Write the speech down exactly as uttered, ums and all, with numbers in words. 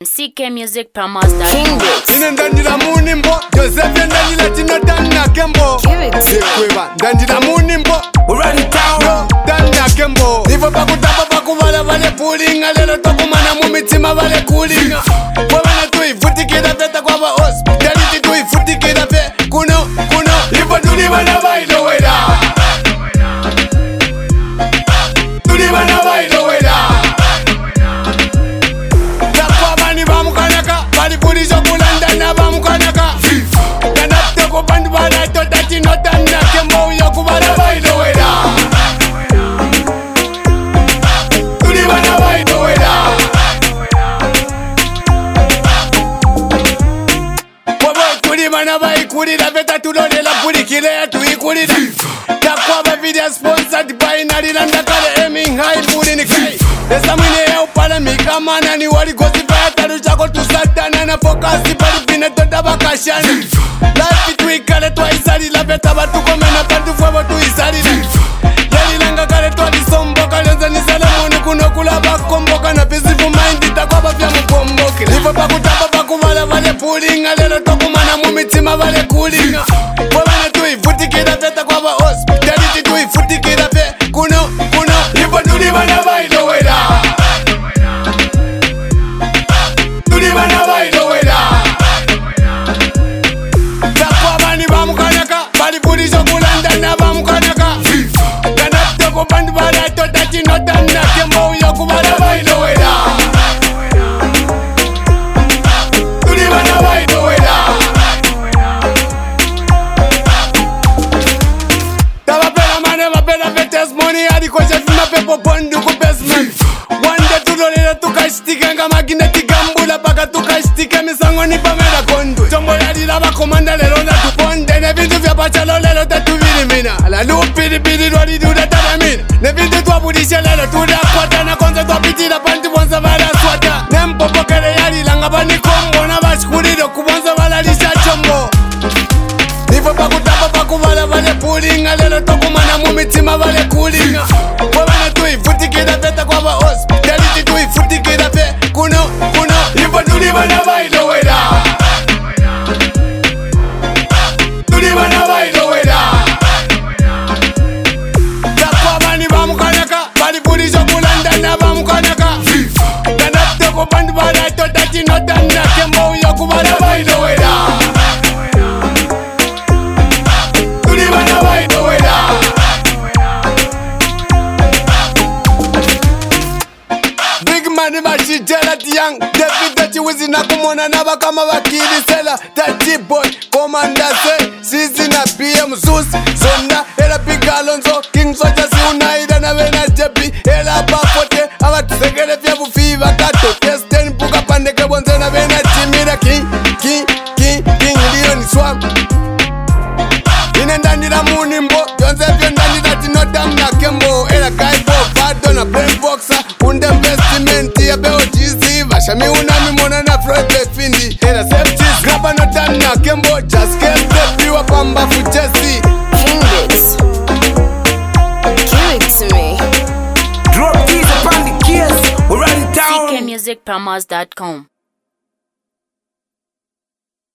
C K Music Promos dot com. Ine ndandira munimbo Joseph ndandira tinotana kembo Sekweba ndandira munimbo Already down Tana kembo Nivo pakutapa pakuvala vale pulinga Lelo tokumana mumitima vale kulinga Wabana tuifutikira veta kwa va hospitality tuifutikira ve Kuno, kuno Ivo tulivana vailo weda Tulivana vailo weda Pulizo kulandana bamukanaka Kanapteko bandu balato tati notana Kembo yoku bala bailo weda Tuli bana bailo weda Wabo tuli bana baikulira Veta tulolela pulikile ya tuikulira Takwa ba video sponsored by Narilanda kale aiming high pulini kai Esa mwine ya upala mikamana Ni wali gozi baya taru chako tusatana Na fokasi pali pine toda bakashana Life tuikale tuwaisari la veta batu komena Pantu fuebo tuisari Yali langa kale tuwalisomboka Lenza ni salamoni kunokula bakomboka Na pisifu mind takwa bafya mukomboki Livo pakutapa pakuvala vale pulinga Lelo tokumana mumitima vale kulinga Wabana tuifutikira veta kwa ba hospitality tuifutikira ve Kuno, kuno Livo tulivana bailo weda Tulivana bailo weda Takwa bani bamukanaka Bali pulizo kulandana bamukanaka Kanapteko bandu balato tati notana Kembo yoku bala bailo weda Tulivana bailo weda Tabapela mane bapela vetes money Adi kwa chef mapepo pondu ku basement Wande tulolele tukashtika nga magnetic ambula Paka tukashtika misango ni pamela kondu Chombo yali laba komanda lelo na tuponde Ne vintu vya pachalo lelo tatuvili mina La lupili pili lwali duda tatamina Ne vintu tuwabulisha lelo tuda kwata Na konze tuwapitila panti bonza vala swata Ne mpopokele yali langa bani kombo Na bashkulilo kubonza vala lisha chombo Nivo pakutapa pakuvala vale pulinga Lelo tokumana mumitima vale kulinga Wabana tuifutikira veta kwa va hospitality tuifutikira ve Kuno, kuno Ivo tulivana bailo weda Tulivana bailo weda Takwa bani bamukanaka Bali pulizo kulandana bamukanaka Kanapteko bandu balato tati notana Kembo yoku bala bailo weda Tulivana bailo weda Big money mashijela tiyang David dachi wizi na kumona na bakama bakili sela Tachi boy, commander say Sisi na P M Zeus Zonda, ela Big Alonso King Soja si unaida na wena jepi Ela bafote, ava tusekele fya bufiva Kato testen puka pandeke bonze na wena chimira King, king, king, king Liyo ni swam Ine ndandira munimbo Yonze vyo ndandira tinotam na kembo Ela kaibo, bado na brain boxer Kunde investment ya beo jizi Vashami unami mona na Freud Findi Ela safety grabba no tam na kembo Just get the piwa pamba fujesi Kingdix. Give it to me. Drop these upon the keys. Already down C K Music Promos dot com.